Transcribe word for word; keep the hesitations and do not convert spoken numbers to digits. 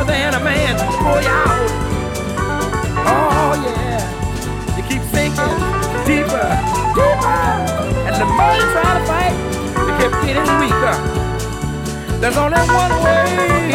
harder than a man to pull you out. Oh yeah, you keep sinking deeper, deeper, and the more you try to fight, you keep getting weaker. There's only one way